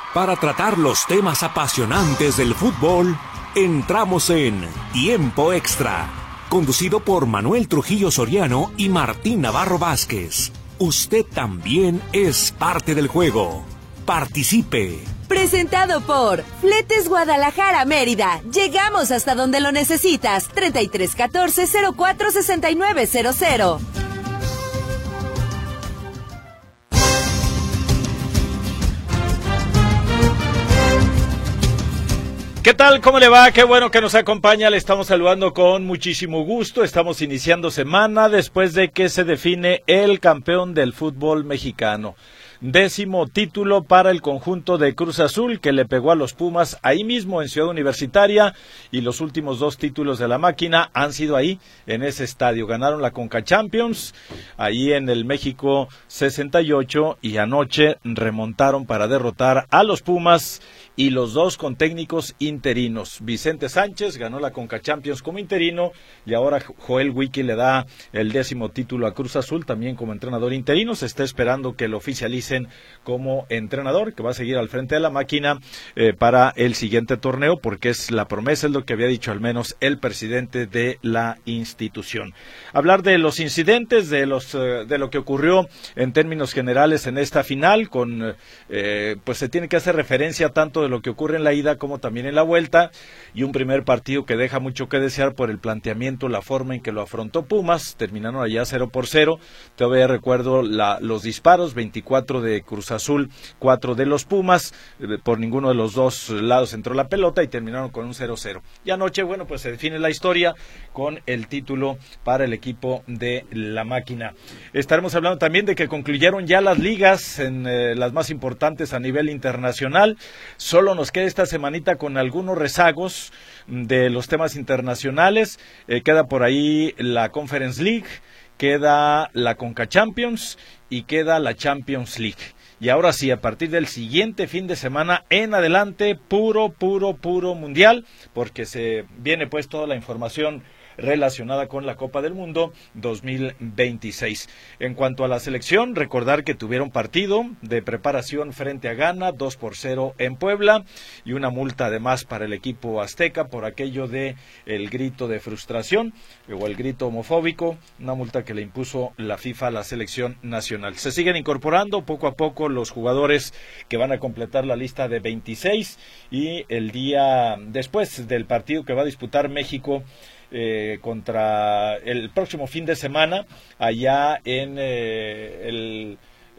Para tratar los temas apasionantes del fútbol, entramos en Tiempo Extra, conducido por Manuel Trujillo Soriano y Martín Navarro Vázquez. Usted también es parte del juego. Participe. Presentado por Fletes Guadalajara Mérida. Llegamos hasta donde lo necesitas. 3314 04 6900. ¿Qué tal? ¿Cómo le va? Qué bueno que nos acompaña. Le estamos saludando con muchísimo gusto. Estamos iniciando semana después de que se define el campeón del fútbol mexicano. 10º título para el conjunto de Cruz Azul, que le pegó a los Pumas ahí mismo en Ciudad Universitaria, y los últimos 2 títulos de la máquina han sido ahí, en ese estadio. Ganaron la Conca Champions, ahí en el México 68, y anoche remontaron para derrotar a los Pumas, y los 2 con técnicos interinos. Vicente Sánchez ganó la Conca Champions como interino, y ahora Joel Wiki le da el 10º título a Cruz Azul, también como entrenador interino. Se está esperando que lo oficialicen como entrenador, que va a seguir al frente de la máquina para el siguiente torneo, porque es la promesa, es lo que había dicho al menos el presidente de la institución. Hablar de los incidentes, de lo que ocurrió en términos generales en esta final, pues se tiene que hacer referencia tanto de lo que ocurre en la ida como también en la vuelta, y un primer partido que deja mucho que desear por el planteamiento, la forma en que lo afrontó Pumas. Terminaron allá 0-0. Todavía recuerdo los disparos, 24 de Cruz Azul, 4 de los Pumas. Por ninguno de los 2 lados entró la pelota y terminaron con un 0-0. Y anoche, bueno, pues se define la historia con el título para el equipo de la máquina. Estaremos hablando también de que concluyeron ya las ligas en las más importantes a nivel internacional. Solo nos queda esta semanita con algunos rezagos de los temas internacionales. Queda por ahí la Conference League, queda la Conca Champions y queda la Champions League. Y ahora sí, a partir del siguiente fin de semana en adelante, puro mundial, porque se viene pues toda la información relacionada con la Copa del Mundo 2026. En cuanto a la selección, recordar que tuvieron partido de preparación frente a Ghana, 2-0 en Puebla, y una multa además para el equipo azteca por aquello de el grito de frustración o el grito homofóbico, una multa que le impuso la FIFA a la selección nacional. Se siguen incorporando poco a poco los jugadores que van a completar la lista de 26, y el día después del partido que va a disputar México contra el próximo fin de semana allá en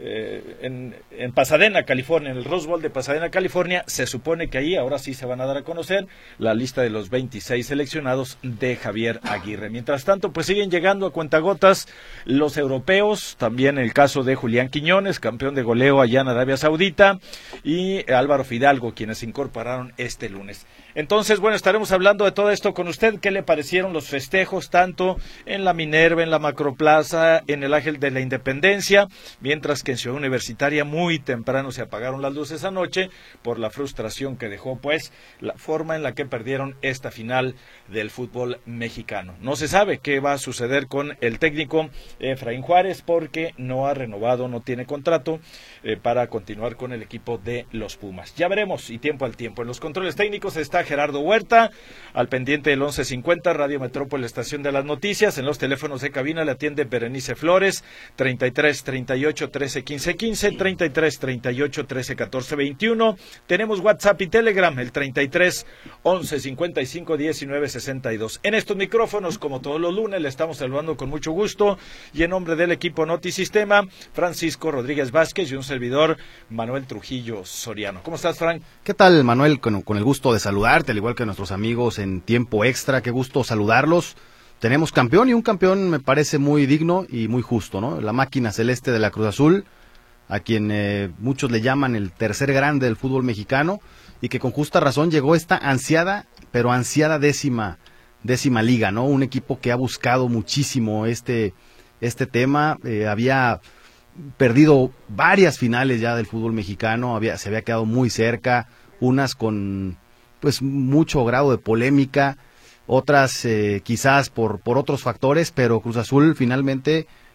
Pasadena, California, en el Rose Bowl de Pasadena, California. Se supone que ahí ahora sí se van a dar a conocer la lista de los 26 seleccionados de Javier Aguirre. Mientras tanto, pues siguen llegando a cuentagotas los europeos, también el caso de Julián Quiñones, campeón de goleo allá en Arabia Saudita, y Álvaro Fidalgo, quienes se incorporaron este lunes. Entonces, bueno, estaremos hablando de todo esto con usted. ¿Qué le parecieron los festejos tanto en la Minerva, en la Macroplaza, en el Ángel de la Independencia? Mientras que en Ciudad Universitaria muy temprano se apagaron las luces anoche por la frustración que dejó pues la forma en la que perdieron esta final del fútbol mexicano. No se sabe qué va a suceder con el técnico Efraín Juárez, porque no ha renovado, no tiene contrato para continuar con el equipo de los Pumas. Ya veremos, y tiempo al tiempo. En los controles técnicos está Gerardo Huerta, al pendiente del 1150, Radio Metrópoli, estación de las noticias. En los teléfonos de cabina le atiende Berenice Flores, 33 38 13 15 15, 33 38 13 14 21. Tenemos WhatsApp y Telegram, el 33 11 55 19 62. En estos micrófonos, como todos los lunes, le estamos saludando con mucho gusto, y en nombre del equipo Notisistema, Francisco Rodríguez Vázquez, y un servidor, Manuel Trujillo Soriano. ¿Cómo estás, Frank? ¿Qué tal, Manuel? Con el gusto de saludarte, al igual que nuestros amigos en Tiempo Extra. Qué gusto saludarlos. Tenemos campeón, y un campeón me parece muy digno y muy justo, ¿no? La máquina celeste de la Cruz Azul, a quien muchos le llaman el tercer grande del fútbol mexicano, y que con justa razón llegó esta ansiada, pero ansiada décima liga, ¿no? Un equipo que ha buscado muchísimo este tema. Había perdido varias finales ya del fútbol mexicano, se había quedado muy cerca, unas con pues mucho grado de polémica, otras quizás por otros factores, pero Cruz Azul finalmente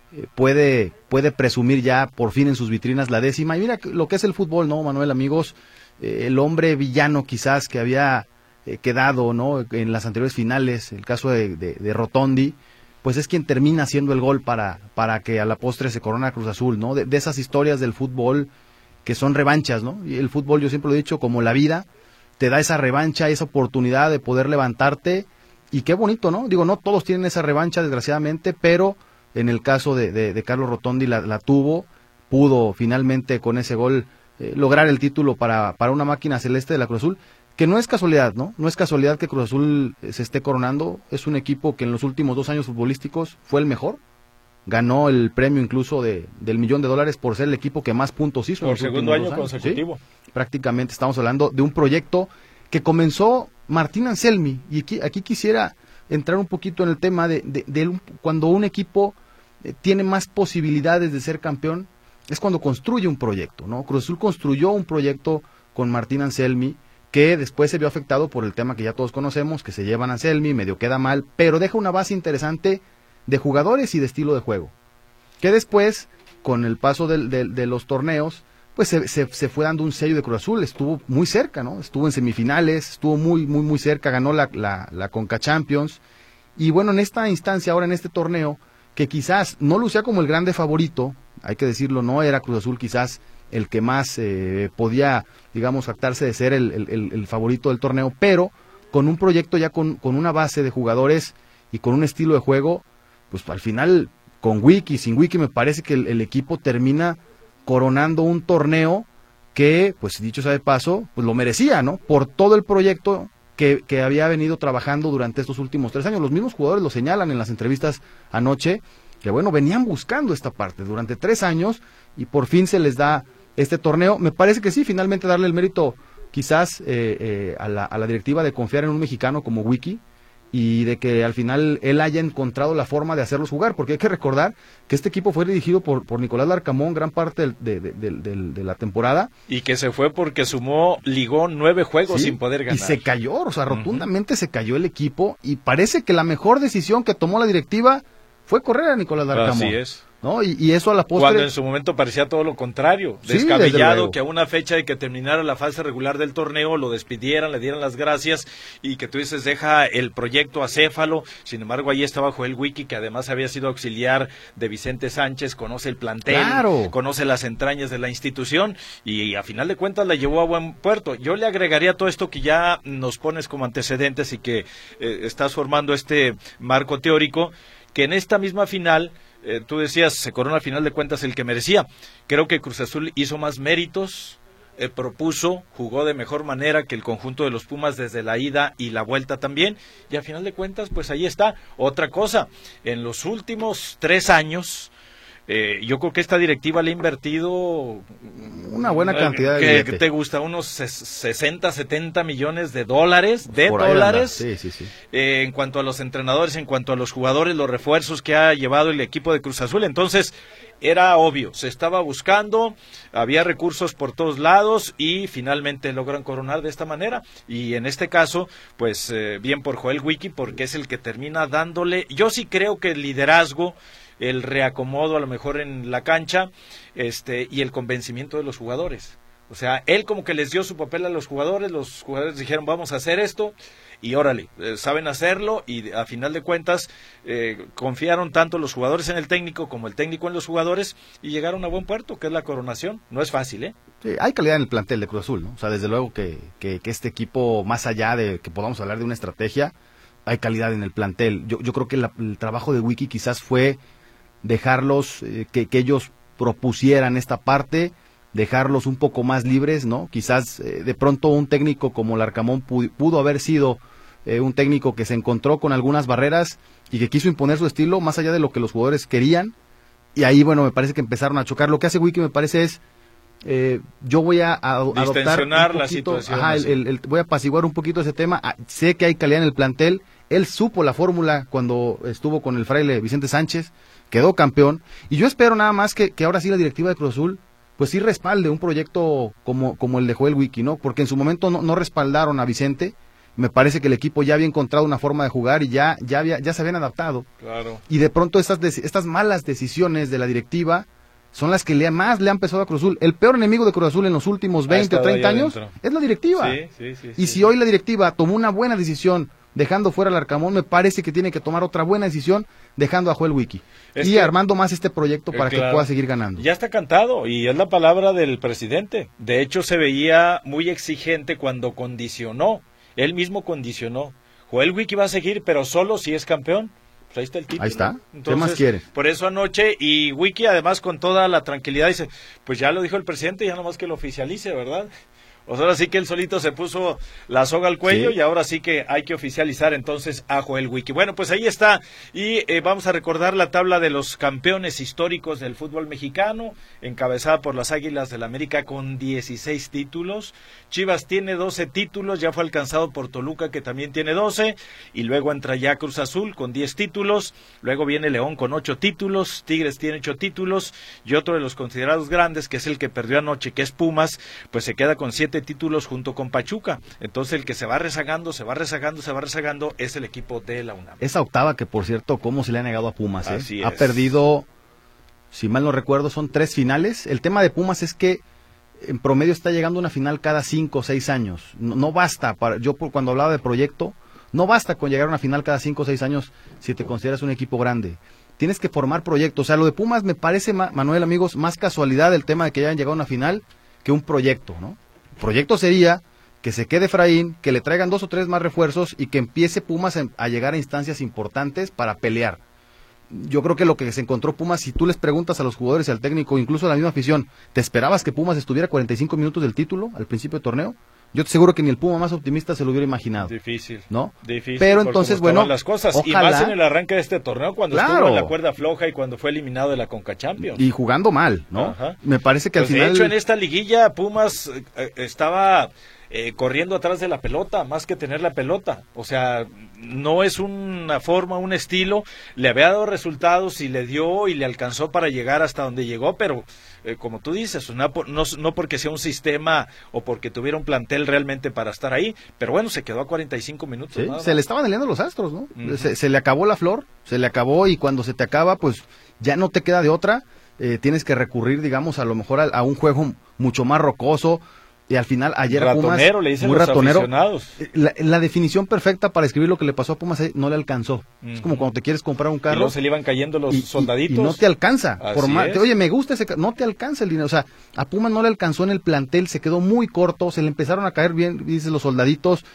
puede presumir ya por fin en sus vitrinas la 10ª. Y mira lo que es el fútbol, ¿no, Manuel, amigos? El hombre villano quizás que había quedado, ¿no?, en las anteriores finales, el caso de Rotondi, pues es quien termina haciendo el gol para que a la postre se corona Cruz Azul, ¿no? De esas historias del fútbol que son revanchas, ¿no? Y el fútbol, yo siempre lo he dicho, como la vida, te da esa revancha, esa oportunidad de poder levantarte, y qué bonito, ¿no? Digo, no todos tienen esa revancha, desgraciadamente, pero en el caso de Carlos Rotondi la tuvo, pudo finalmente con ese gol lograr el título para una máquina celeste de la Cruz Azul, que no es casualidad, ¿no? No es casualidad que Cruz Azul se esté coronando. Es un equipo que en los últimos 2 años futbolísticos fue el mejor. Ganó el premio incluso del $1,000,000 por ser el equipo que más puntos hizo. Por segundo año consecutivo. ¿Sí? Prácticamente estamos hablando de un proyecto que comenzó Martín Anselmi. Y aquí quisiera entrar un poquito en el tema de cuando un equipo tiene más posibilidades de ser campeón, es cuando construye un proyecto, ¿no? Cruz Azul construyó un proyecto con Martín Anselmi, que después se vio afectado por el tema que ya todos conocemos, que se llevan a Anselmi, medio queda mal, pero deja una base interesante de jugadores y de estilo de juego, que después, con el paso de los torneos, pues se fue dando un sello de Cruz Azul. Estuvo muy cerca, ¿no? Estuvo en semifinales, estuvo muy cerca, ganó la Conca Champions, y bueno, en esta instancia, ahora en este torneo, que quizás no lucía como el grande favorito, hay que decirlo, no era Cruz Azul quizás el que más podía, digamos, jactarse de ser el favorito del torneo, pero con un proyecto ya con una base de jugadores y con un estilo de juego, pues al final, con Wiki, sin Wiki, me parece que el equipo termina coronando un torneo que, pues dicho sea de paso, pues lo merecía, ¿no? Por todo el proyecto que había venido trabajando durante estos últimos 3 años. Los mismos jugadores lo señalan en las entrevistas anoche, que bueno, venían buscando esta parte durante 3 años y por fin se les da este torneo. Me parece que sí, finalmente darle el mérito quizás a la directiva de confiar en un mexicano como Wiki y de que al final él haya encontrado la forma de hacerlos jugar, porque hay que recordar que este equipo fue dirigido por Nicolás Larcamón gran parte de la temporada. Y que se fue porque ligó 9 juegos sin poder ganar. Y se cayó, o sea, rotundamente se cayó el equipo, y parece que la mejor decisión que tomó la directiva fue correr a Nicolás Larcamón. Así es. ¿No? Y eso a la postre... Cuando en su momento parecía todo lo contrario, descabellado, que a una fecha de que terminara la fase regular del torneo lo despidieran, le dieran las gracias y que tú dices, deja el proyecto acéfalo. Sin embargo, ahí estaba Joel Wiki, que además había sido auxiliar de Vicente Sánchez, conoce el plantel, conoce las entrañas de la institución y a final de cuentas la llevó a buen puerto. Yo le agregaría todo esto que ya nos pones como antecedentes y que estás formando este marco teórico, que en esta misma final... tú decías, se corona al final de cuentas el que merecía. Creo que Cruz Azul hizo más méritos, propuso, jugó de mejor manera que el conjunto de los Pumas desde la ida y la vuelta también, y al final de cuentas, pues ahí está. Otra cosa, en los últimos 3 años, yo creo que esta directiva le ha invertido una buena cantidad de ¿Qué te gusta? Unos 60, 70 millones de dólares. Sí. En cuanto a los entrenadores, en cuanto a los jugadores, los refuerzos que ha llevado el equipo de Cruz Azul. Entonces, era obvio, se estaba buscando, había recursos por todos lados y finalmente logran coronar de esta manera. Y en este caso, pues bien por Joel Wiki, porque es el que termina dándole. Yo sí creo que el liderazgo, el reacomodo a lo mejor en la cancha, y el convencimiento de los jugadores. O sea, él como que les dio su papel a los jugadores dijeron vamos a hacer esto, y órale, saben hacerlo, y a final de cuentas confiaron tanto los jugadores en el técnico como el técnico en los jugadores, y llegaron a buen puerto, que es la coronación. No es fácil, ¿eh? Sí, hay calidad en el plantel de Cruz Azul, ¿no? O sea, desde luego que este equipo, más allá de que podamos hablar de una estrategia, hay calidad en el plantel. Yo creo que el trabajo de Wiki quizás fue dejarlos, que ellos propusieran esta parte, dejarlos un poco más libres, ¿no? Quizás de pronto un técnico como Larcamón pudo haber sido un técnico que se encontró con algunas barreras y que quiso imponer su estilo más allá de lo que los jugadores querían, y ahí, bueno, me parece que empezaron a chocar. Lo que hace Wiki, me parece, es yo voy a adoptar un poquito, la situación, voy a apaciguar un poquito ese tema. Sé que hay calidad en el plantel, él supo la fórmula cuando estuvo con el fraile Vicente Sánchez, quedó campeón, y yo espero nada más que ahora sí la directiva de Cruz Azul pues sí respalde un proyecto como el de Joel Wiki, ¿no? Porque en su momento no respaldaron a Vicente, Me parece que el equipo ya había encontrado una forma de jugar y ya se habían adaptado. Claro. Y de pronto estas malas decisiones de la directiva son las que más le han pesado a Cruz Azul. El peor enemigo de Cruz Azul en los últimos 20 o 30 años es la directiva. Y si hoy la directiva tomó una buena decisión dejando fuera al Arcamón, me parece que tiene que tomar otra buena decisión dejando a Joel Wiki y armando más este proyecto para que pueda seguir ganando. Ya está cantado y es la palabra del presidente. De hecho, se veía muy exigente cuando condicionó. Él mismo condicionó. Joel Wiki va a seguir, pero solo si es campeón. Pues ahí está el título. Ahí está. Entonces, ¿qué más quiere? Por eso anoche, y Wiki además con toda la tranquilidad dice, pues ya lo dijo el presidente, ya nomás que lo oficialice, ¿verdad? O sea, ahora sí que él solito se puso la soga al cuello y ahora sí que hay que oficializar entonces a Joel Wiki. Bueno, pues ahí está y vamos a recordar la tabla de los campeones históricos del fútbol mexicano, encabezada por las Águilas del América con 16 títulos. Chivas tiene 12 títulos, ya fue alcanzado por Toluca que también tiene 12 y luego entra ya Cruz Azul con 10 títulos, luego viene León con 8 títulos, Tigres tiene 8 títulos y otro de los considerados grandes que es el que perdió anoche, que es Pumas, pues se queda con 7 títulos junto con Pachuca. Entonces el que se va rezagando es el equipo de la UNAM. Esa octava que, por cierto, cómo se le ha negado a Pumas, Así ha perdido, si mal no recuerdo, son 3 finales. El tema de Pumas es que en promedio está llegando a una final cada 5 o 6 años. No basta, cuando hablaba de proyecto, no basta con llegar a una final cada 5 o 6 años si te consideras un equipo grande. Tienes que formar proyectos. O sea, lo de Pumas me parece, Manuel, amigos, más casualidad el tema de que hayan llegado a una final que un proyecto, ¿no? Proyecto sería que se quede Efraín, que le traigan 2 o 3 más refuerzos y que empiece Pumas a llegar a instancias importantes para pelear. Yo creo que lo que se encontró Pumas, si tú les preguntas a los jugadores y al técnico, incluso a la misma afición, ¿te esperabas que Pumas estuviera 45 minutos del título al principio del torneo? Yo te aseguro que ni el Puma más optimista se lo hubiera imaginado. Difícil, ¿no? Difícil. Pero entonces, bueno, las cosas. ojalá, y más en el arranque de este torneo, cuando estuvo en la cuerda floja y cuando fue eliminado de la Conca Champions. Y jugando mal, ¿no? Ajá. Me parece que pues al final... De hecho, en esta liguilla, Pumas estaba corriendo atrás de la pelota, más que tener la pelota. O sea, no es una forma, un estilo. Le había dado resultados y le dio y le alcanzó para llegar hasta donde llegó, pero como tú dices, no porque sea un sistema o porque tuviera un plantel realmente para estar ahí, pero bueno, se quedó a 45 minutos. Sí, se le estaban aliando los astros, ¿no? Se le acabó la flor, se le acabó y cuando se te acaba, pues ya no te queda de otra. Tienes que recurrir, digamos, a lo mejor a un juego mucho más rocoso. Y al final, ayer ratonero, Pumas, le dicen muy los ratonero, aficionados. La definición perfecta para escribir lo que le pasó a Pumas no le alcanzó. Es como cuando te quieres comprar un carro. Y luego se le iban cayendo los soldaditos. Y no te alcanza. Oye, me gusta ese carro. No te alcanza el dinero. O sea, a Pumas no le alcanzó en el plantel, se quedó muy corto, se le empezaron a caer bien, dices, los soldaditos.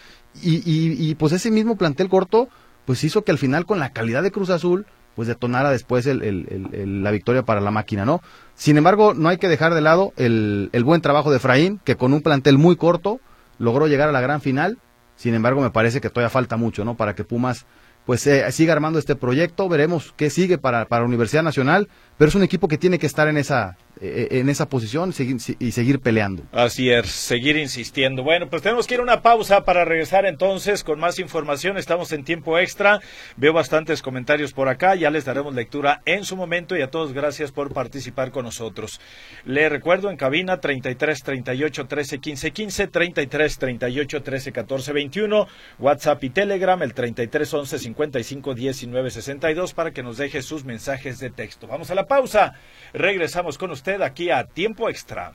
Y pues ese mismo plantel corto, pues hizo que al final, con la calidad de Cruz Azul, pues detonara después la victoria para la máquina, ¿no? Sin embargo, no hay que dejar de lado el buen trabajo de Efraín, que con un plantel muy corto logró llegar a la gran final. Sin embargo, me parece que todavía falta mucho, ¿no? Para que Pumas pues siga armando este proyecto. Veremos qué sigue para Universidad Nacional, pero es un equipo que tiene que estar en esa posición y seguir peleando. Así es, seguir insistiendo. Bueno, pues tenemos que ir a una pausa para regresar entonces con más información. Estamos en tiempo extra. Veo bastantes comentarios por acá. Ya les daremos lectura en su momento y a todos gracias por participar con nosotros. Le recuerdo en cabina 33 38 13 15 15, 33 38 13 14 21, WhatsApp y Telegram el 33 11 55 19 62 para que nos deje sus mensajes de texto. Vamos a la pausa. Regresamos con usted aquí a Tiempo Extra.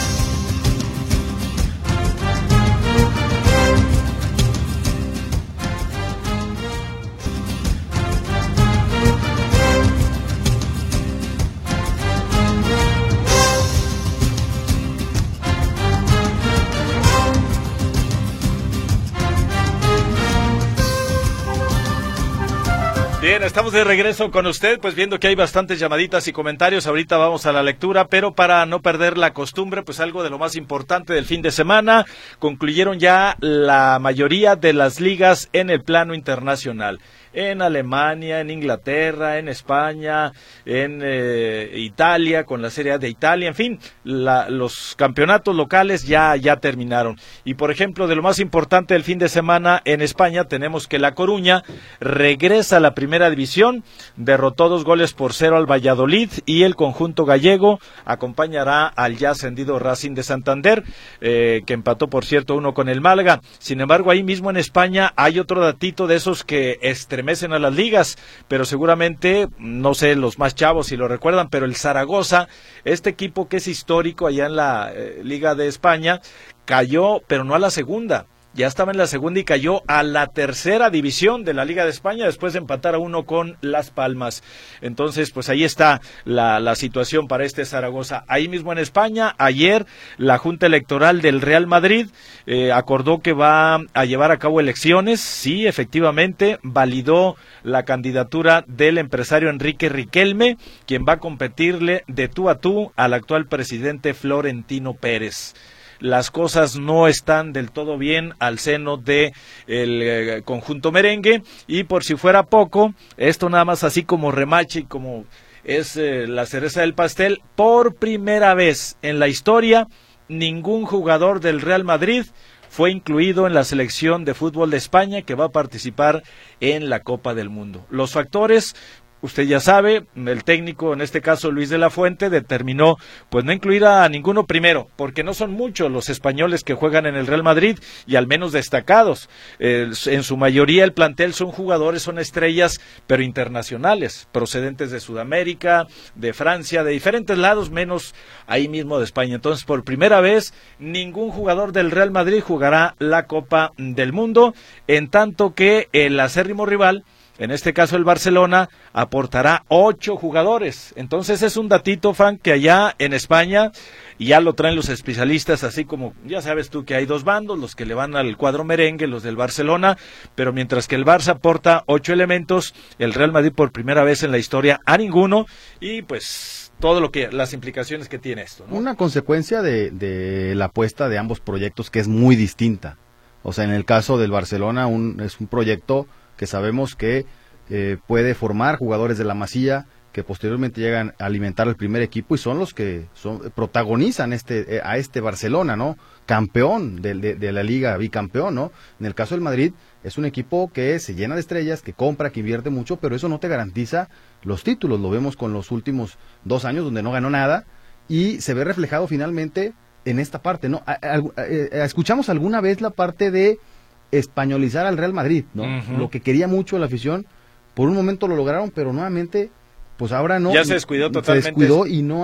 Bien, estamos de regreso con usted, pues viendo que hay bastantes llamaditas y comentarios, ahorita vamos a la lectura, pero para no perder la costumbre, pues algo de lo más importante del fin de semana, concluyeron ya la mayoría de las ligas en el plano internacional. en Alemania, en Inglaterra, en España, en Italia, con la Serie A de Italia, en fin, los campeonatos locales ya terminaron. Y por ejemplo, de lo más importante del fin de semana en España, tenemos que La Coruña regresa a la primera división, derrotó 2-0 al Valladolid, y el conjunto gallego acompañará al ya ascendido Racing de Santander, que empató por cierto 1 con el Málaga. Sin embargo, ahí mismo en España hay otro datito de esos que estremecen a las ligas, pero seguramente, no sé, los más chavos si lo recuerdan, pero el Zaragoza, este equipo que es histórico allá en la Liga de España, cayó, pero no a la segunda. Ya estaba en la segunda y cayó a la tercera división de la Liga de España después de empatar a 1 con Las Palmas. Entonces, pues ahí está la situación para este Zaragoza. Ahí mismo en España, ayer la Junta Electoral del Real Madrid acordó que va a llevar a cabo elecciones. Sí, efectivamente, validó la candidatura del empresario Enrique Riquelme, quien va a competirle de tú a tú al actual presidente Florentino Pérez. Las cosas no están del todo bien al seno de el conjunto merengue, y por si fuera poco, esto nada más así como remache y como es la cereza del pastel, por primera vez en la historia, ningún jugador del Real Madrid fue incluido en la selección de fútbol de España que va a participar en la Copa del Mundo. Los factores, usted ya sabe, el técnico, en este caso Luis de la Fuente, determinó pues no incluir a ninguno primero, porque no son muchos los españoles que juegan en el Real Madrid, y al menos destacados. En su mayoría el plantel son jugadores, son estrellas, pero internacionales, procedentes de Sudamérica, de Francia, de diferentes lados, menos ahí mismo de España. Entonces, por primera vez, ningún jugador del Real Madrid jugará la Copa del Mundo, en tanto que el acérrimo rival, en este caso el Barcelona, aportará 8 jugadores. Entonces es un datito, Frank, que allá en España ya lo traen los especialistas, así como ya sabes tú que hay dos bandos, los que le van al cuadro merengue, los del Barcelona, pero mientras que el Barça aporta 8 elementos, el Real Madrid por primera vez en la historia a ninguno, y pues todo lo que, las implicaciones que tiene esto, ¿no? Una consecuencia de la apuesta de ambos proyectos que es muy distinta. O sea, en el caso del Barcelona es un proyecto que sabemos que puede formar jugadores de la Masía que posteriormente llegan a alimentar el primer equipo, y son los que protagonizan a este Barcelona, ¿no? Campeón de la Liga, bicampeón, ¿no? En el caso del Madrid es un equipo que se llena de estrellas, que compra, que invierte mucho, pero eso no te garantiza los títulos. Lo vemos con los últimos 2 años donde no ganó nada, y se ve reflejado finalmente en esta parte, ¿no? Escuchamos alguna vez la parte de españolizar al Real Madrid, ¿no? Uh-huh. Lo que quería mucho la afición, por un momento lo lograron, pero nuevamente, pues ahora no. Ya se descuidó totalmente. Se descuidó y no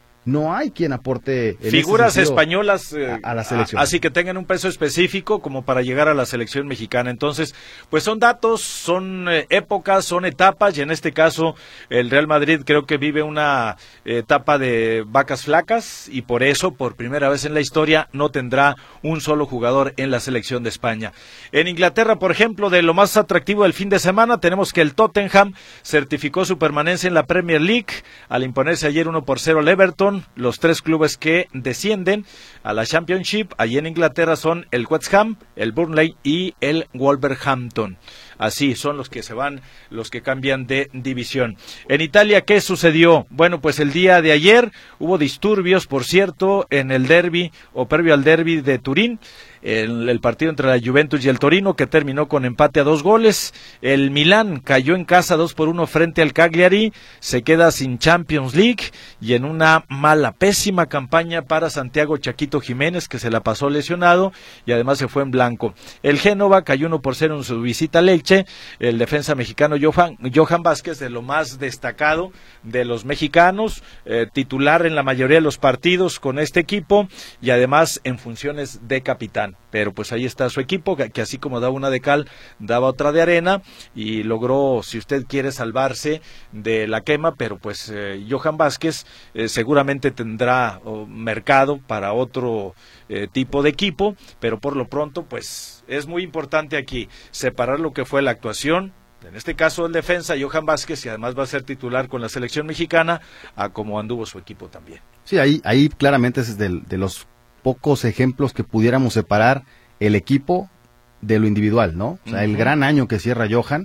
hay quien aporte figuras españolas a la selección. Así que tengan un peso específico como para llegar a la selección mexicana. Entonces, pues son datos, son épocas, son etapas, y en este caso el Real Madrid creo que vive una etapa de vacas flacas, y por eso, por primera vez en la historia, no tendrá un solo jugador en la selección de España. En Inglaterra, por ejemplo, de lo más atractivo del fin de semana, tenemos que el Tottenham certificó su permanencia en la Premier League al imponerse ayer 1-0 al Everton. Los 3 clubes que descienden a la Championship allí en Inglaterra son el West Ham, el Burnley y el Wolverhampton. Así son los que se van, los que cambian de división. En Italia, ¿qué sucedió? Bueno, pues el día de ayer hubo disturbios, por cierto, en el derbi o previo al derbi de Turín. El partido entre la Juventus y el Torino, que terminó con empate a 2 goles. El Milán cayó en casa 2-1 frente al Cagliari, se queda sin Champions League, y en una pésima campaña para Santiago Chaquito Jiménez, que se la pasó lesionado y además se fue en blanco. El Génova cayó 1-0 en su visita a Lecce. El defensa mexicano Johan Vázquez, de lo más destacado de los mexicanos, titular en la mayoría de los partidos con este equipo, y además en funciones de capitán. Pero pues ahí está su equipo, que así como daba una de cal, daba otra de arena, y logró, si usted quiere, salvarse de la quema, pero pues Johan Vázquez seguramente tendrá mercado para otro tipo de equipo, pero por lo pronto pues es muy importante aquí separar lo que fue la actuación, en este caso el defensa Johan Vázquez, y además va a ser titular con la selección mexicana, a como anduvo su equipo también. Sí, ahí claramente es de los pocos ejemplos que pudiéramos separar el equipo de lo individual, ¿no? O sea, el gran año que cierra Johan,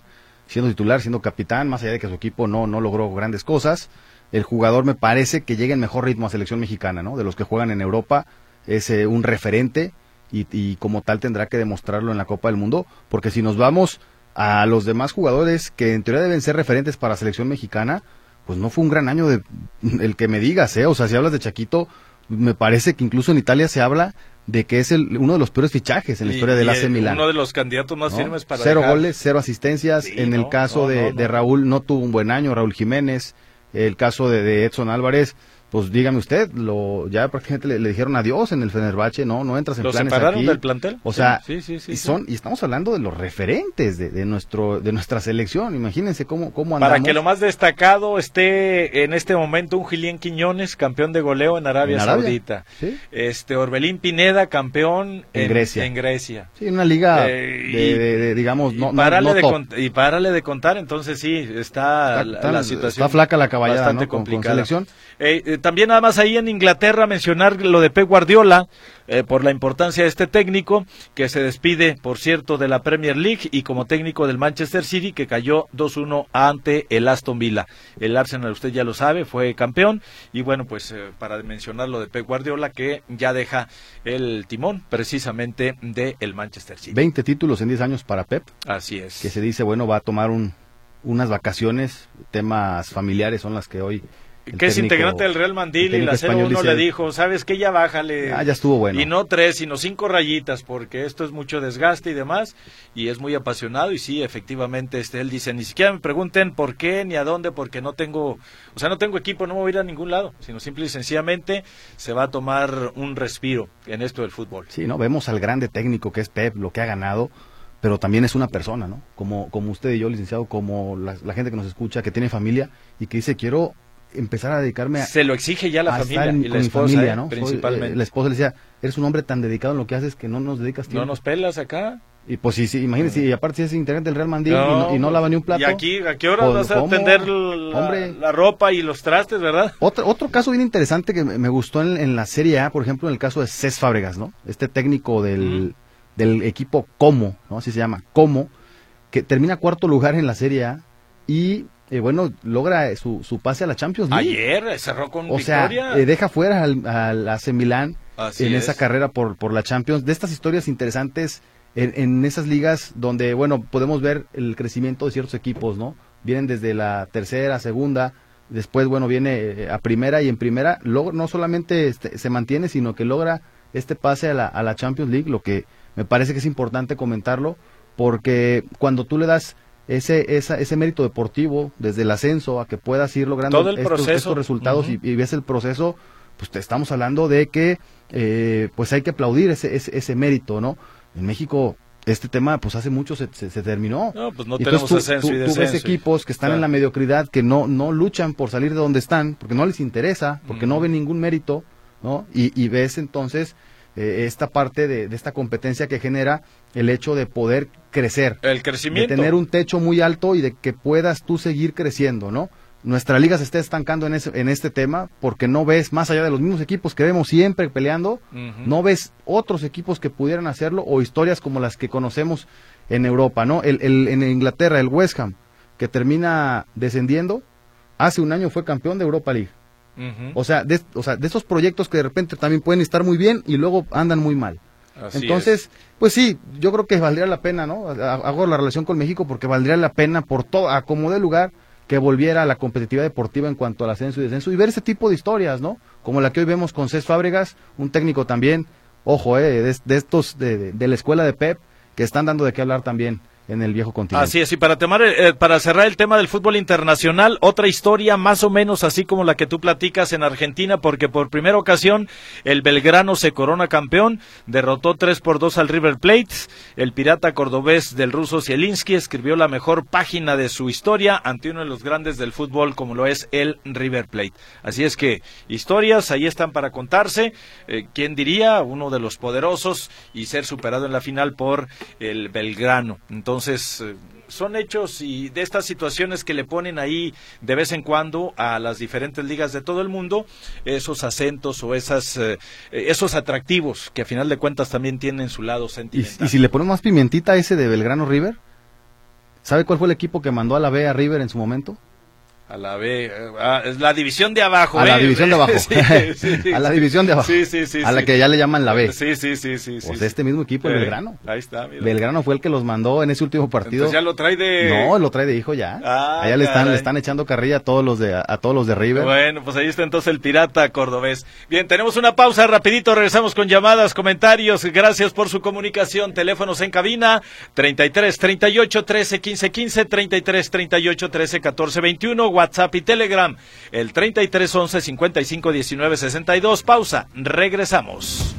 siendo titular, siendo capitán, más allá de que su equipo no logró grandes cosas. El jugador me parece que llega en mejor ritmo a selección mexicana, ¿no? De los que juegan en Europa, es un referente y como tal tendrá que demostrarlo en la Copa del Mundo, porque si nos vamos a los demás jugadores que en teoría deben ser referentes para selección mexicana, pues no fue un gran año el que me digas, o sea, si hablas de Chaquito, me parece que incluso en Italia se habla de que es uno de los peores fichajes en la historia del AC Milán. Uno de los candidatos más firmes para 0 goles, 0 asistencias. Sí, en el caso de Raúl, no tuvo un buen año, Raúl Jiménez. El caso de Edson Álvarez, pues dígame usted, ya prácticamente le dijeron adiós en el Fenerbahce, no entras en ¿Lo planes separaron aquí. del plantel? O sea, sí. y estamos hablando de los referentes de nuestra selección. Imagínense cómo andamos. Para que lo más destacado esté en este momento un Julián Quiñones, campeón de goleo en Arabia Saudita. ¿Sí? Orbelín Pineda, campeón en Grecia. Sí, una liga digamos no top. Y párale de contar, entonces sí, está la situación. Está flaca la caballada, bastante ¿no? complicada. Con selección. También nada más ahí en Inglaterra mencionar lo de Pep Guardiola, por la importancia de este técnico, que se despide, por cierto, de la Premier League y como técnico del Manchester City, que cayó 2-1 ante el Aston Villa. El Arsenal, usted ya lo sabe, fue campeón, y bueno, pues para mencionar lo de Pep Guardiola, que ya deja el timón precisamente del Manchester City. 20 títulos en 10 años para Pep. Así es. Que se dice, bueno, va a tomar unas vacaciones, temas familiares son las que hoy... Que es integrante del Real Madrid y la 0-1 le dijo, ¿sabes qué? Ya bájale. Ya estuvo bueno. Y no 3, sino 5 rayitas, porque esto es mucho desgaste y demás, y es muy apasionado, y sí, efectivamente, él dice, ni siquiera me pregunten por qué, ni a dónde, porque no tengo equipo, no me voy a ir a ningún lado, sino simple y sencillamente se va a tomar un respiro en esto del fútbol. Sí, ¿no? Vemos al grande técnico que es Pep, lo que ha ganado, pero también es una persona, ¿no? Como usted y yo, licenciado, como la gente que nos escucha, que tiene familia, y que dice, quiero empezar a dedicarme se lo exige ya la familia y la esposa, familia, ¿no? Principalmente. La esposa le decía, eres un hombre tan dedicado en lo que haces que no nos dedicas tiempo. No nos pelas acá. Y pues sí, imagínese, y aparte si es integrante del Real Madrid y no lava ni un plato. ¿Y aquí a qué hora vas a tender la ropa y los trastes, verdad? Otro caso bien interesante que me gustó en la Serie A, por ejemplo, en el caso de Cés Fábregas, ¿no? Este técnico del equipo Como, ¿no? Así se llama, Como, que termina 4º lugar en la Serie A y... bueno, logra su pase a la Champions League. Ayer cerró con victoria. Deja fuera al AC Milán esa carrera por la Champions. De estas historias interesantes en esas ligas donde, bueno, podemos ver el crecimiento de ciertos equipos, ¿no? Vienen desde la tercera, segunda, después, bueno, viene a primera y en primera no solamente se mantiene, sino que logra este pase a la Champions League, lo que me parece que es importante comentarlo, porque cuando tú le das ese mérito deportivo desde el ascenso a que puedas ir logrando estos resultados y ves el proceso, pues te estamos hablando de que pues hay que aplaudir ese mérito, ¿no? En México este tema pues hace mucho se terminó. No, pues no tenemos ascenso y descenso. Tú ves equipos que están en la mediocridad, que no luchan por salir de donde están, porque no les interesa, porque no ven ningún mérito, ¿no? Y ves entonces esta parte de esta competencia que genera el hecho de poder crecer, el crecimiento, de tener un techo muy alto y de que puedas tú seguir creciendo, ¿no? Nuestra liga se está estancando en este tema porque no ves, más allá de los mismos equipos que vemos siempre peleando, no ves otros equipos que pudieran hacerlo o historias como las que conocemos en Europa, ¿no? En Inglaterra, el West Ham, que termina descendiendo, hace un año fue campeón de Europa League. O sea, de esos proyectos que de repente también pueden estar muy bien y luego andan muy mal. Entonces, pues sí, yo creo que valdría la pena, ¿no? Hago la relación con México porque valdría la pena por todo, a como dé lugar, que volviera a la competitividad deportiva en cuanto al ascenso y descenso y ver ese tipo de historias, ¿no? Como la que hoy vemos con Cés Fábregas, un técnico también, ojo, de estos de la escuela de Pep, que están dando de qué hablar también en el viejo continente. Así es, y para cerrar el tema del fútbol internacional, otra historia más o menos así como la que tú platicas en Argentina, porque por primera ocasión el Belgrano se corona campeón, derrotó 3-2 al River Plate, el pirata cordobés del ruso Zielinski escribió la mejor página de su historia ante uno de los grandes del fútbol como lo es el River Plate. Así es que historias ahí están para contarse, ¿quién diría? Uno de los poderosos y ser superado en la final por el Belgrano. Entonces, son hechos y de estas situaciones que le ponen ahí de vez en cuando a las diferentes ligas de todo el mundo, esos acentos o esos atractivos que a final de cuentas también tienen su lado sentimental. Y si le ponemos más pimentita a ese de Belgrano River, ¿Sabe cuál fue el equipo que mandó a la B a River en su momento? A la B, es la división de abajo. A la división de abajo. Sí, a la división de abajo. Sí. A la que ya le llaman la B. Sí. Pues este mismo equipo, el Belgrano. Ahí está, mira. Belgrano fue el que los mandó en ese último partido. Entonces ya lo trae de... No, lo trae de hijo ya. Allá le están echando carrilla a todos los de River. Bueno, pues ahí está entonces el pirata cordobés. Bien, tenemos una pausa rapidito, regresamos con llamadas, comentarios. Gracias por su comunicación. Teléfonos en cabina 33 38 13 15 15, 33 38 13 14 21, WhatsApp y Telegram, el 33 11 55 19 62. Pausa, regresamos.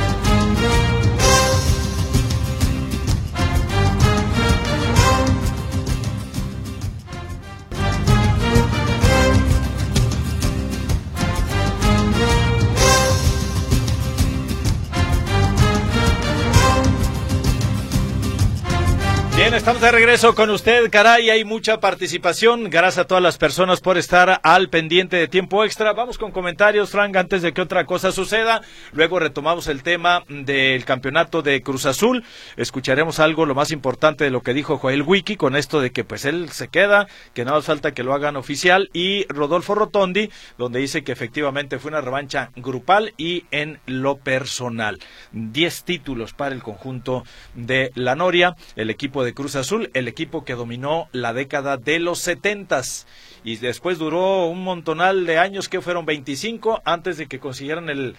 Bien, estamos de regreso con usted, caray, hay mucha participación, gracias a todas las personas por estar al pendiente de Tiempo Extra. Vamos con comentarios, Frank, antes de que otra cosa suceda, luego retomamos el tema del campeonato de Cruz Azul, escucharemos algo, lo más importante de lo que dijo Joel Wiki, con esto de que pues él se queda, que nada más falta que lo hagan oficial, y Rodolfo Rotondi, donde dice que efectivamente fue una revancha grupal y en lo personal. 10 títulos para el conjunto de La Noria, el equipo de Cruz Azul, el equipo que dominó la década de los 70s y después duró un montonal de años, que fueron 25 antes de que consiguieran el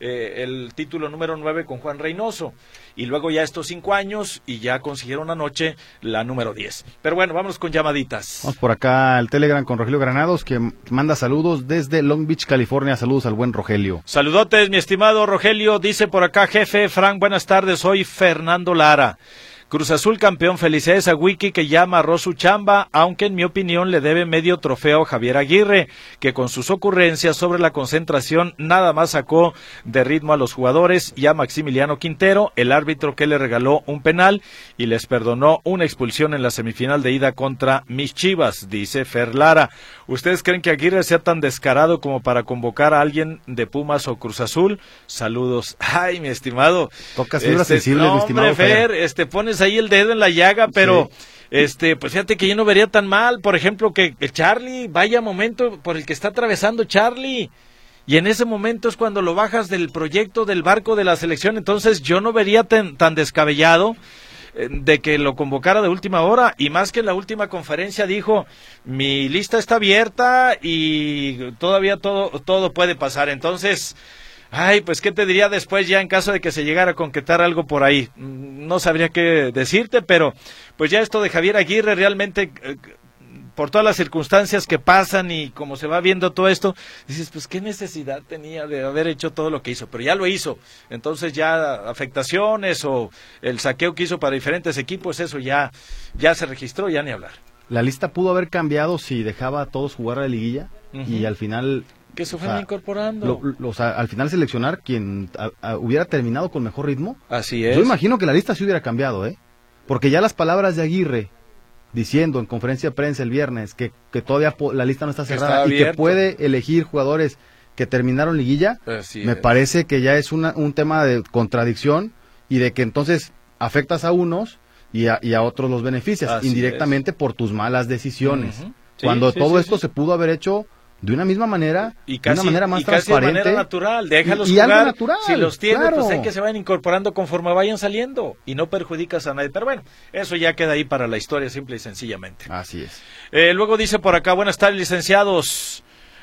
título número 9 con Juan Reynoso, y luego ya estos 5 años y ya consiguieron anoche la número 10. Pero bueno, vámonos con llamaditas. Vamos por acá al Telegram con Rogelio Granados, que manda saludos desde Long Beach, California. Saludos al buen Rogelio. Saludotes, mi estimado Rogelio. Dice por acá, jefe Frank, buenas tardes, soy Fernando Lara. Cruz Azul campeón, felicidades a Wiki, que ya amarró su chamba, aunque en mi opinión le debe medio trofeo a Javier Aguirre, que con sus ocurrencias sobre la concentración nada más sacó de ritmo a los jugadores y a Maximiliano Quintero, el árbitro que le regaló un penal y les perdonó una expulsión en la semifinal de ida contra mis Chivas, dice Fer Lara. ¿Ustedes creen que Aguirre sea tan descarado como para convocar a alguien de Pumas o Cruz Azul? Saludos. Ay, mi estimado. Tocas fibras sensibles, mi estimado Fer. Pones ahí el dedo en la llaga, pero sí. Pues fíjate que yo no vería tan mal, por ejemplo, que el Charlie, vaya momento por el que está atravesando Charlie, y en ese momento es cuando lo bajas del proyecto del barco de la selección, entonces yo no vería tan descabellado de que lo convocara de última hora, y más que en la última conferencia dijo, mi lista está abierta y todavía todo puede pasar, entonces... Ay, pues qué te diría después ya en caso de que se llegara a concretar algo por ahí. No sabría qué decirte, pero pues ya esto de Javier Aguirre realmente, por todas las circunstancias que pasan y como se va viendo todo esto, dices, pues qué necesidad tenía de haber hecho todo lo que hizo, pero ya lo hizo. Entonces ya afectaciones o el saqueo que hizo para diferentes equipos, eso ya se registró, ya ni hablar. La lista pudo haber cambiado si dejaba a todos jugar a la liguilla y al final... Que se fueron incorporando. Al final seleccionar quien hubiera terminado con mejor ritmo. Así es. Yo imagino que la lista sí hubiera cambiado, porque ya las palabras de Aguirre diciendo en conferencia de prensa el viernes que todavía la lista no está cerrada y que puede elegir jugadores que terminaron liguilla, me parece que ya es un tema de contradicción y de que entonces afectas a unos y a otros los beneficias Así indirectamente por tus malas decisiones. Cuando todo esto se pudo haber hecho de una misma manera, y casi, de una manera más transparente. Casi de manera natural, déjalos y jugar. Algo natural, si los tienes, claro. Pues hay que se vayan incorporando conforme vayan saliendo y no perjudicas a nadie. Pero bueno, eso ya queda ahí para la historia, simple y sencillamente. Así es. Luego dice por acá, buenas tardes, licenciados.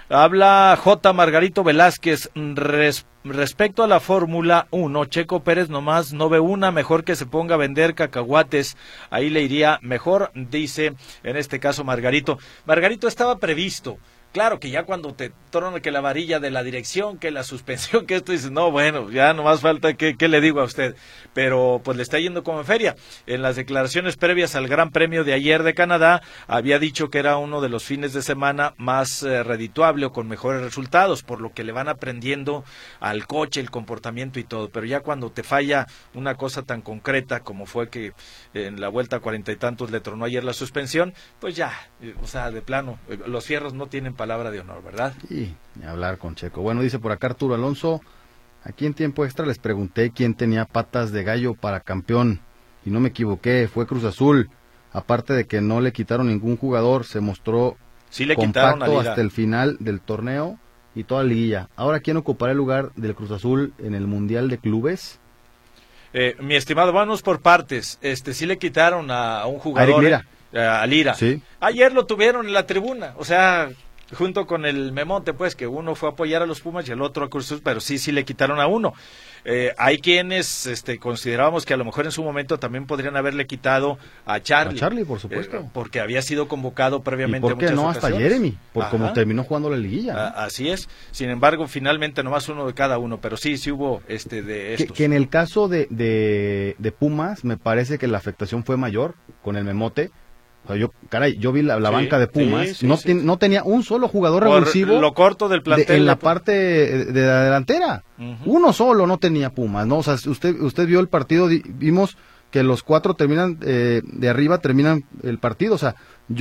Habla J. Margarito Velázquez. Respecto a la Fórmula 1, Checo Pérez nomás no ve una, mejor que se ponga a vender cacahuates, ahí le iría mejor, dice en este caso Margarito. Margarito, estaba previsto. Claro que ya cuando te tornan que la varilla de la dirección, que la suspensión, que esto dices, no, bueno, ya no más falta que le digo a usted, pero pues le está yendo como en feria. En las declaraciones previas al Gran Premio de ayer de Canadá, había dicho que era uno de los fines de semana más redituable o con mejores resultados, por lo que le van aprendiendo al coche, el comportamiento y todo, pero ya cuando te falla una cosa tan concreta como fue que en la vuelta a 40 y tantos le tronó ayer la suspensión, pues ya, o sea, de plano, los fierros no tienen palabra de honor, ¿verdad? Sí, ni hablar con Checo. Bueno, dice por acá Arturo Alonso, aquí en Tiempo Extra les pregunté quién tenía patas de gallo para campeón y no me equivoqué, fue Cruz Azul. aparte de que no le quitaron ningún jugador, se mostró sí le quitaron compacto hasta el final del torneo y toda la liguilla. Ahora, ¿quién ocupará el lugar del Cruz Azul en el Mundial de Clubes? Mi estimado, vamos por partes. Sí le quitaron a un jugador, a Lira. Sí. Ayer lo tuvieron en la tribuna, o sea, junto con el Memonte, pues, que uno fue a apoyar a los Pumas y el otro a Cruz Azul, pero sí le quitaron a uno. Hay quienes considerábamos que a lo mejor en su momento también podrían haberle quitado a Charlie. A Charlie, por supuesto. Porque había sido convocado previamente. ¿Y por qué no hasta Jeremy? Por como terminó jugando la liguilla, ¿no? Así es. Sin embargo, finalmente nomás uno de cada uno, pero sí hubo de estos. Que en el caso de Pumas, me parece que la afectación fue mayor con el Memote. O sea, yo vi la banca de Pumas, no tenía un solo jugador revulsivo. Lo corto del plantel. En la parte de la delantera. Uno solo no tenía Pumas, ¿no? O sea, usted vio el partido, vimos que los 4 terminan de arriba, terminan el partido. O sea,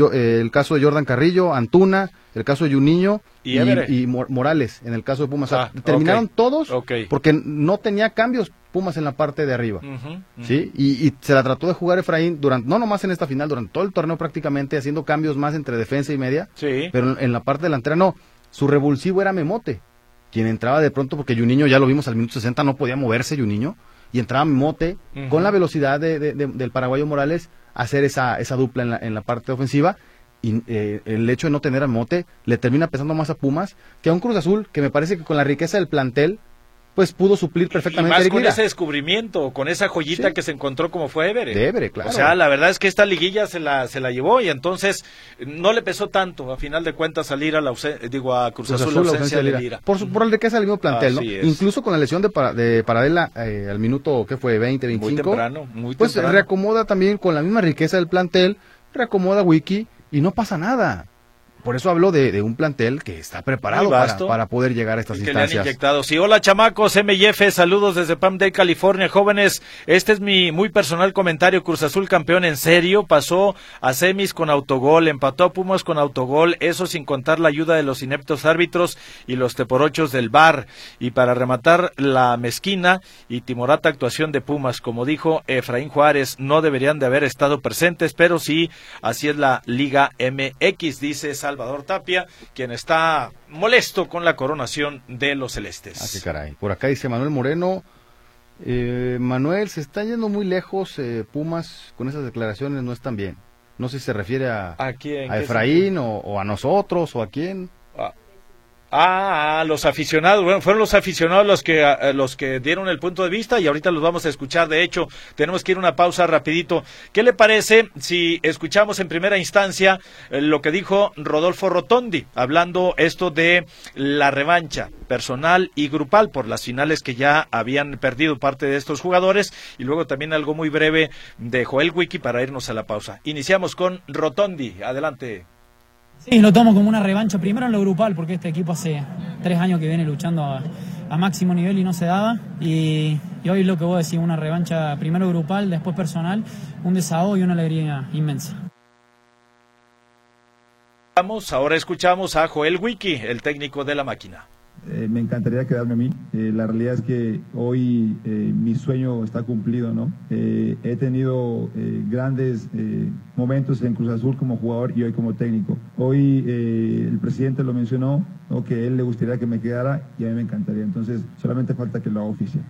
el caso de Jordan Carrillo, Antuna, el caso de Juninho y Morales, en el caso de Pumas. O sea, terminaron todos porque no tenía cambios Pumas en la parte de arriba. ¿Sí? Y se la trató de jugar Efraín no nomás en esta final, durante todo el torneo prácticamente, haciendo cambios más entre defensa y media. Sí. Pero en la parte delantera no. Su revulsivo era Memote, quien entraba de pronto, porque Juninho ya lo vimos al minuto 60, no podía moverse Juninho, y entraba Memote con la velocidad del paraguayo Morales a hacer esa dupla en la parte ofensiva. Y el hecho de no tener a Memote le termina pesando más a Pumas que a un Cruz Azul, que me parece que con la riqueza del plantel pues pudo suplir perfectamente. Y más con ese descubrimiento, con esa joyita que se encontró como fue Évere. De Évere, claro. O sea, la verdad es que esta liguilla se la llevó y entonces no le pesó tanto, a final de cuentas, salir a Cruz Azul, la ausencia de Lira. Por la riqueza del mismo plantel, ¿no? Incluso con la lesión de Paradela al minuto, ¿qué fue? 20, 25. Muy pues temprano. Reacomoda también con la misma riqueza del plantel, reacomoda Wiki y no pasa nada. Por eso hablo de un plantel que está preparado para poder llegar a estas instancias. Le han inyectado. Sí, hola chamacos, MYF, saludos desde Palm Day, California. Jóvenes, este es mi muy personal comentario. Cruz Azul campeón en serio, pasó a semis con autogol, empató a Pumas con autogol, eso sin contar la ayuda de los ineptos árbitros y los teporochos del VAR. Y para rematar, la mezquina y timorata actuación de Pumas, como dijo Efraín Juárez, no deberían de haber estado presentes, pero sí, así es la Liga MX, dice Salvador Tapia, quien está molesto con la coronación de los celestes. Qué caray. Por acá dice Manuel Moreno, Manuel, se está yendo muy lejos Pumas con esas declaraciones, no están bien. No sé si se refiere a quién, a Efraín o a nosotros o a quién. Los aficionados, bueno, fueron los aficionados los que dieron el punto de vista y ahorita los vamos a escuchar. De hecho, tenemos que ir a una pausa rapidito. ¿Qué le parece si escuchamos en primera instancia lo que dijo Rodolfo Rotondi, hablando esto de la revancha personal y grupal por las finales que ya habían perdido parte de estos jugadores, y luego también algo muy breve de Joel Wiki para irnos a la pausa? Iniciamos con Rotondi, adelante. Sí, lo tomo como una revancha, primero en lo grupal, porque este equipo hace 3 años que viene luchando a máximo nivel y no se daba, y hoy lo que vos decís, una revancha primero grupal, después personal, un desahogo y una alegría inmensa. Ahora escuchamos a Joel Wiki, el técnico de la máquina. Me encantaría quedarme a mí. La realidad es que hoy mi sueño está cumplido, ¿no? He tenido grandes momentos en Cruz Azul como jugador y hoy como técnico. Hoy el presidente lo mencionó, ¿no? Que a él le gustaría que me quedara y a mí me encantaría. Entonces solamente falta que lo haga oficial.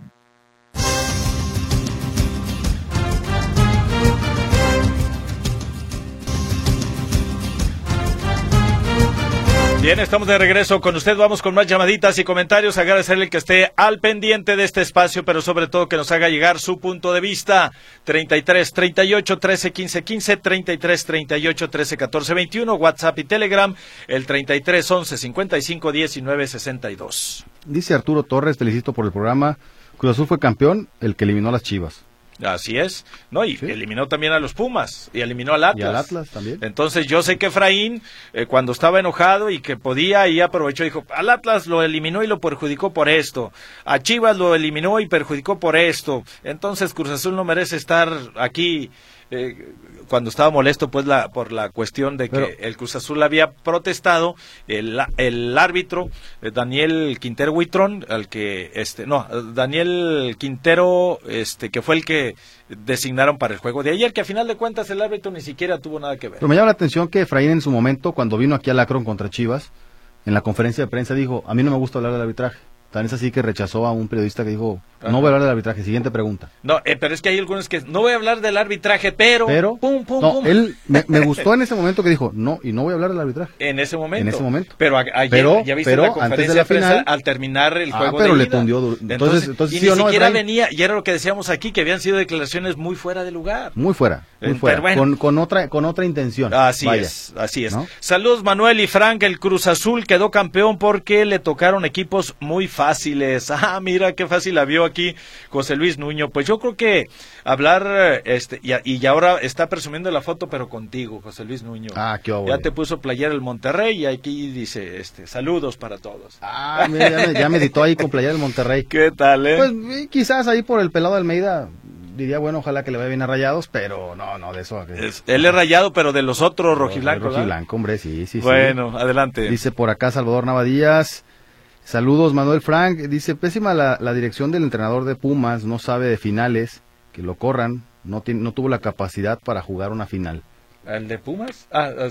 Bien, estamos de regreso con usted. Vamos con más llamaditas y comentarios. Agradecerle que esté al pendiente de este espacio, pero sobre todo que nos haga llegar su punto de vista. 33 38 13 15 15, 33 38 13 14 21, WhatsApp y Telegram, el 33 11 55 19 62. Dice Arturo Torres, felicito por el programa. Cruz Azul fue campeón, el que eliminó a las Chivas. Así es, ¿no? Y eliminó también a los Pumas, y eliminó al Atlas. Y al Atlas también. Entonces yo sé que Efraín, cuando estaba enojado y que podía, y aprovechó, dijo, al Atlas lo eliminó y lo perjudicó por esto, a Chivas lo eliminó y perjudicó por esto, entonces Cruz Azul no merece estar aquí cuando estaba molesto pues por la cuestión de que el Cruz Azul había protestado, el árbitro Daniel Quintero Huitrón, Daniel Quintero, que fue el que designaron para el juego de ayer, que a final de cuentas el árbitro ni siquiera tuvo nada que ver. Pero me llama la atención que Efraín en su momento, cuando vino aquí al Akron contra Chivas, en la conferencia de prensa dijo, a mí no me gusta hablar del arbitraje. Tan es así que rechazó a un periodista que dijo, no voy a hablar del arbitraje. Siguiente pregunta. No, pero es que hay algunos que no voy a hablar del arbitraje, pero pum, pum. Él me gustó en ese momento que dijo, no voy a hablar del arbitraje. En ese momento. Pero ayer ya viste la conferencia antes de la final, al terminar el juego pero de le ida. tundió. Entonces y sí ni o no, siquiera Efraín, venía, y era lo que decíamos aquí, que habían sido declaraciones muy fuera de lugar. Muy fuera. Bueno. Con otra intención. Así es. ¿No? Saludos Manuel y Frank, el Cruz Azul quedó campeón porque le tocaron equipos muy fáciles. Mira qué fácil la vio aquí José Luis Nuño. Pues yo creo que hablar, y ahora está presumiendo la foto, pero contigo, José Luis Nuño. Qué obvio. Ya te puso playera el Monterrey y aquí dice, saludos para todos. Mira, ya meditó ahí con playera del Monterrey. ¿Qué tal, Pues quizás ahí por el pelado de Almeida diría, bueno, ojalá que le vaya bien a Rayados, pero no, de eso. Él es Rayado, pero de los otros rojiblancos. Rojiblanco, hombre, sí. Bueno, adelante. Dice por acá Salvador Navadías. Saludos, Manuel Frank. Dice, pésima la dirección del entrenador de Pumas, no sabe de finales, que lo corran, no tuvo la capacidad para jugar una final. ¿El de Pumas?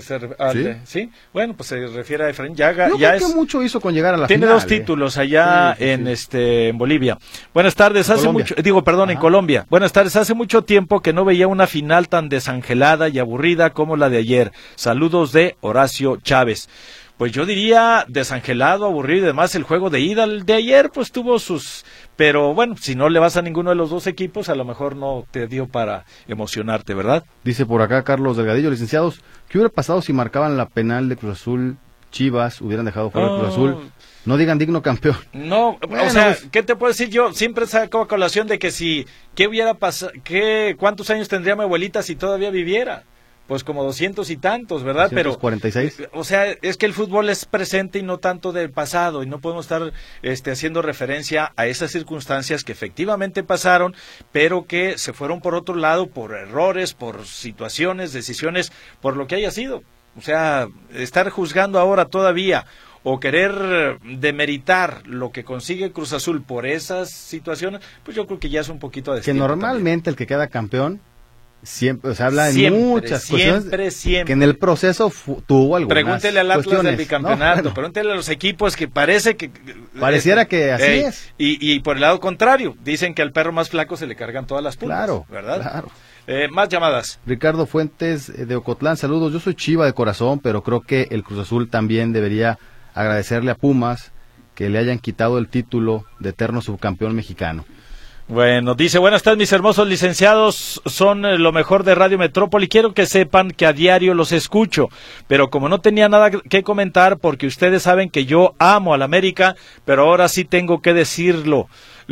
¿Sí? Bueno, pues se refiere a Efraín Llaga. Yo creo que mucho hizo con llegar a la final. Tiene 2 títulos allá en Bolivia. Buenas tardes, en Colombia. Buenas tardes, hace mucho tiempo que no veía una final tan desangelada y aburrida como la de ayer. Saludos de Horacio Chávez. Pues yo diría desangelado, aburrido y demás. El juego de ida de ayer pues tuvo sus... Pero bueno, si no le vas a ninguno de los dos equipos, a lo mejor no te dio para emocionarte, ¿verdad? Dice por acá Carlos Delgadillo, licenciados, ¿qué hubiera pasado si marcaban la penal de Cruz Azul, Chivas, hubieran dejado fuera Cruz Azul? No digan digno campeón. No, bueno, o sea, ¿qué te puedo decir yo? Siempre saco a colación de que ¿qué hubiera pasado? ¿Cuántos años tendría mi abuelita si todavía viviera? Pues como 200 y tantos, ¿verdad? 246. Pero, o sea, es que el fútbol es presente y no tanto del pasado, y no podemos estar haciendo referencia a esas circunstancias que efectivamente pasaron, pero que se fueron por otro lado, por errores, por situaciones, decisiones, por lo que haya sido. O sea, estar juzgando ahora todavía o querer demeritar lo que consigue Cruz Azul por esas situaciones, pues yo creo que ya es un poquito de... Que normalmente el que queda campeón siempre, se habla en muchas cuestiones siempre. Que en el proceso tuvo algunas Pregúntele al Atlas del bicampeonato, no, pregúntele a los equipos que pareciera que así es. Y por el lado contrario, dicen que al perro más flaco se le cargan todas las pulgas, ¿verdad? Claro. Más llamadas. Ricardo Fuentes de Ocotlán, saludos, yo soy Chiva de corazón, pero creo que el Cruz Azul también debería agradecerle a Pumas que le hayan quitado el título de eterno subcampeón mexicano. Bueno, dice, buenas tardes mis hermosos licenciados, son lo mejor de Radio Metrópoli, quiero que sepan que a diario los escucho, pero como no tenía nada que comentar, porque ustedes saben que yo amo al América, pero ahora sí tengo que decirlo,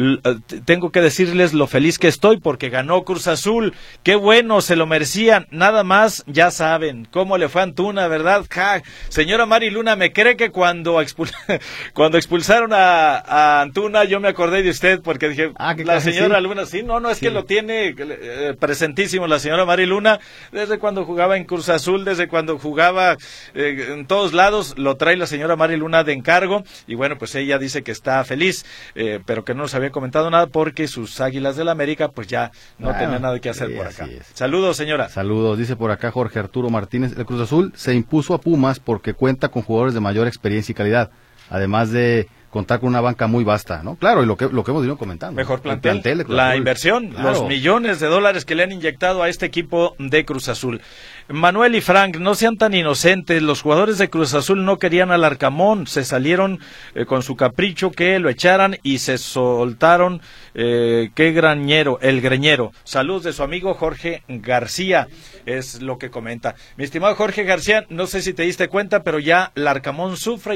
tengo que decirles lo feliz que estoy porque ganó Cruz Azul, qué bueno, se lo merecían, nada más, ya saben cómo le fue a Antuna, ¿verdad? Señora Mari Luna, ¿me cree que cuando expulsaron a Antuna yo me acordé de usted porque dije, la señora Luna, es que lo tiene presentísimo la señora Mari Luna, desde cuando jugaba en Cruz Azul, desde cuando jugaba en todos lados, lo trae la señora Mari Luna de encargo, y bueno, pues ella dice que está feliz, pero que no nos había comentado nada porque sus Águilas del América pues ya no tenían nada que hacer por acá. Saludos, señora. Saludos, dice por acá Jorge Arturo Martínez, el Cruz Azul se impuso a Pumas porque cuenta con jugadores de mayor experiencia y calidad, además de contar con una banca muy vasta, ¿no? Claro, y lo que hemos venido comentando. Mejor plantel la inversión, claro. Los millones de dólares que le han inyectado a este equipo de Cruz Azul. Manuel y Frank, no sean tan inocentes, los jugadores de Cruz Azul no querían al Arcamón, se salieron con su capricho que lo echaran y se soltaron, el greñero. Saludos de su amigo Jorge García, es lo que comenta. Mi estimado Jorge García, no sé si te diste cuenta, pero ya el Arcamón sufre,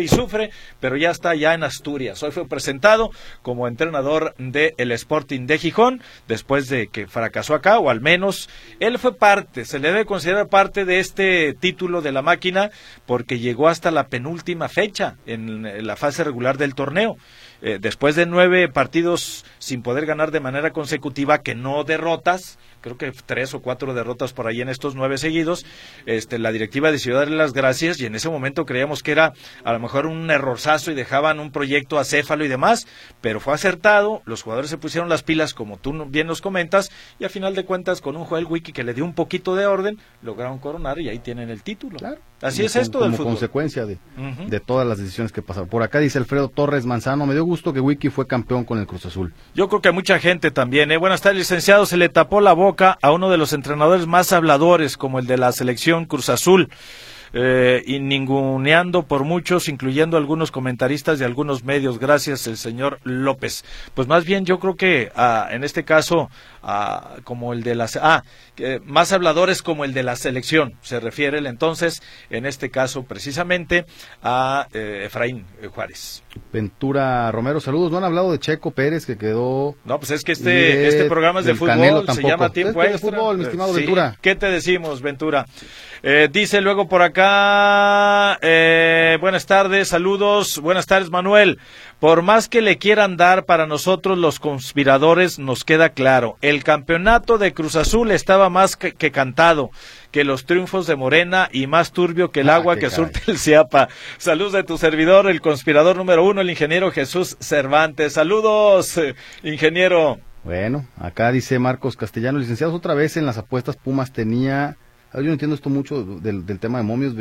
pero ya está ya en Asturias. Hoy fue presentado como entrenador del Sporting de Gijón, después de que fracasó acá, o al menos él fue parte, se le debe considerar parte de este título de la máquina, porque llegó hasta la penúltima fecha en la fase regular del torneo. después de 9 partidos sin poder ganar de manera consecutiva, que no derrotas, creo que 3 o 4 derrotas por ahí en estos 9 seguidos, la directiva decidió darle las gracias, y en ese momento creíamos que era a lo mejor un errorzazo y dejaban un proyecto acéfalo y demás, pero fue acertado, los jugadores se pusieron las pilas como tú bien nos comentas, y a final de cuentas con un Joel Wiki que le dio un poquito de orden, lograron coronar y ahí tienen el título. Claro. Así es esto del fútbol. Como consecuencia de todas las decisiones que pasaron. Por acá dice Alfredo Torres Manzano, me dio gusto que Wiki fue campeón con el Cruz Azul. Yo creo que a mucha gente también. Buenas tardes, licenciado. Se le tapó la boca a uno de los entrenadores más habladores, como el de la selección Cruz Azul. Y ninguneando por muchos, incluyendo algunos comentaristas de algunos medios. Gracias, el señor López. Pues más bien yo creo que en este caso como el de más habladores como el de la selección se refiere él, entonces en este caso precisamente a Efraín Juárez. Ventura Romero, saludos. No han hablado de Checo Pérez, que quedó... No, pues es que este programa es de fútbol, se llama Tiempo Extra. De fútbol, mi estimado Ventura. ¿Qué te decimos, Ventura? Dice luego por acá, buenas tardes, saludos, buenas tardes, Manuel. Por más que le quieran dar, para nosotros los conspiradores nos queda claro, el campeonato de Cruz Azul estaba más que cantado, que los triunfos de Morena, y más turbio que el agua que surte el Ciapa. Saludos de tu servidor, el conspirador número 1, el ingeniero Jesús Cervantes. Saludos, ingeniero. Bueno, acá dice Marcos Castellanos, licenciados, otra vez en las apuestas Pumas tenía... Yo no entiendo esto mucho del tema de momios,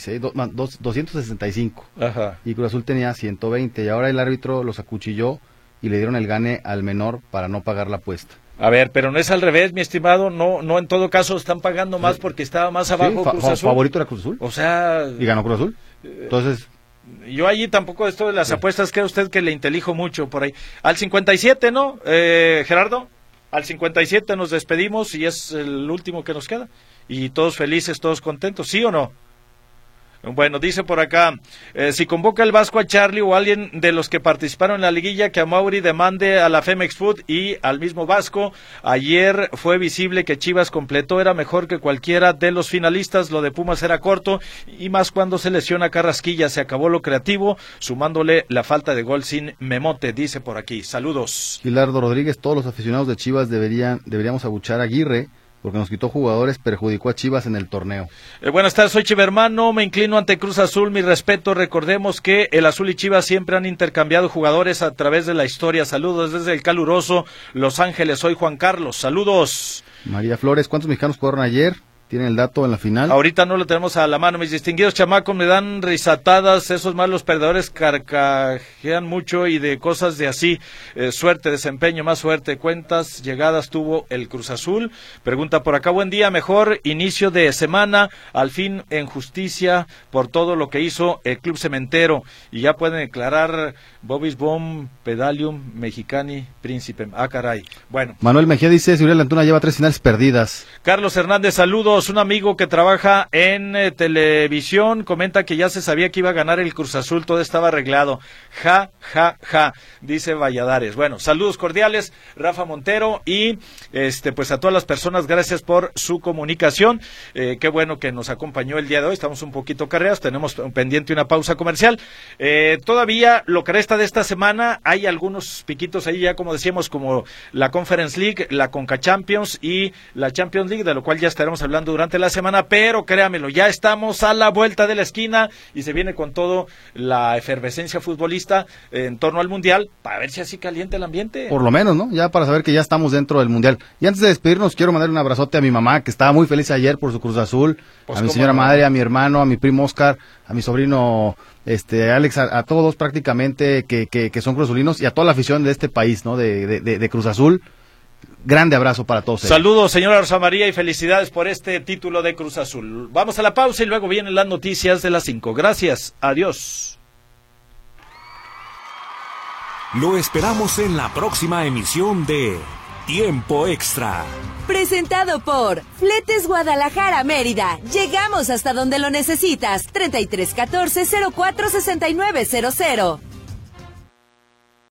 265. Ajá. Y Cruz Azul tenía 120, y ahora el árbitro los acuchilló y le dieron el gane al menor para no pagar la apuesta. A ver, pero no es al revés, mi estimado, no en todo caso están pagando más porque estaba más abajo Cruz Azul. ¿Favorito era Cruz Azul? O sea... ¿Y ganó Cruz Azul? Entonces... Yo allí tampoco esto de las apuestas, cree usted que le intelijo mucho por ahí. Al 57, ¿no, Gerardo? Al 57 nos despedimos y es el último que nos queda. Y todos felices, todos contentos, ¿sí o no? Bueno, dice por acá, si convoca el Vasco a Charlie o alguien de los que participaron en la liguilla, que a Mauri demande a la Femex Food y al mismo Vasco. Ayer fue visible que Chivas completó, era mejor que cualquiera de los finalistas, lo de Pumas era corto, y más cuando se lesiona Carrasquilla, se acabó lo creativo, sumándole la falta de gol sin Memote, dice por aquí. Saludos. Gilardo Rodríguez, todos los aficionados de Chivas deberíamos abuchar a Aguirre, porque nos quitó jugadores, perjudicó a Chivas en el torneo. Buenas tardes, soy Chivermano, me inclino ante Cruz Azul, mi respeto. Recordemos que el Azul y Chivas siempre han intercambiado jugadores a través de la historia. Saludos desde el caluroso Los Ángeles, soy Juan Carlos. Saludos. María Flores, ¿cuántos mexicanos jugaron ayer? ¿Tienen el dato en la final? Ahorita no lo tenemos a la mano. Mis distinguidos chamacos me dan risatadas. Esos malos perdedores carcajean mucho y de cosas de así. Suerte, desempeño, más suerte. ¿Cuántas llegadas tuvo el Cruz Azul? Pregunta por acá. Buen día, mejor inicio de semana. Al fin en justicia por todo lo que hizo el Club Cementero. Y ya pueden declarar Bobby's Bomb, Pedalium, Mexicani, Príncipe. Ah, caray. Bueno. Manuel Mejía dice, Uriel Antuna lleva 3 finales perdidas. Carlos Hernández, saludos. Un amigo que trabaja en televisión comenta que ya se sabía que iba a ganar el Cruz Azul, todo estaba arreglado. Ja, ja, ja, dice Valladares. Bueno, saludos cordiales, Rafa Montero, y pues a todas las personas, gracias por su comunicación. Qué bueno que nos acompañó el día de hoy. Estamos un poquito carreras, tenemos pendiente una pausa comercial. Todavía lo que resta de esta semana, hay algunos piquitos ahí ya, como decíamos, como la Conference League, la Conca Champions y la Champions League, de lo cual ya estaremos hablando durante la semana, pero créamelo, ya estamos a la vuelta de la esquina y se viene con todo la efervescencia futbolista en torno al Mundial, para ver si así calienta el ambiente. Por lo menos, ¿no? Ya para saber que ya estamos dentro del Mundial. Y antes de despedirnos, quiero mandar un abrazote a mi mamá, que estaba muy feliz ayer por su Cruz Azul, pues a mi señora madre, a mi hermano, a mi primo Oscar, a mi sobrino Alex, a todos prácticamente que son cruzazulinos, y a toda la afición de este país, ¿no? De Cruz Azul. Grande abrazo para todos. Saludos, señora Rosa María, y felicidades por este título de Cruz Azul. Vamos a la pausa y luego vienen las noticias de las 5. Gracias, adiós. Lo esperamos en la próxima emisión de Tiempo Extra. Presentado por Fletes Guadalajara Mérida. Llegamos hasta donde lo necesitas. 3314-046900.